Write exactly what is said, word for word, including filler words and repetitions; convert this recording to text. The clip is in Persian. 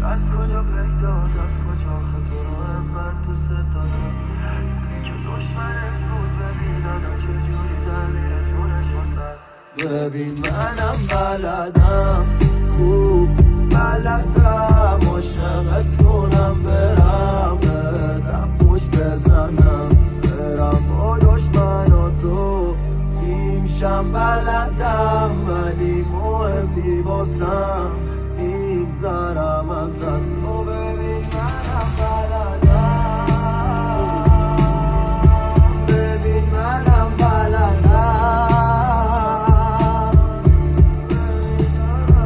از کجا پیداد از کجا خطا من دوست دارم که دشمنت بود ببینم چجوری در میره جونش واسد. ببین منم بلدم خوب بلدم عاشقت کنم برم بدم پشت بزنم برم با دشمن و تو تیمشم بلدم ولی مهم بی باسم میگذرم ازت. تو ببین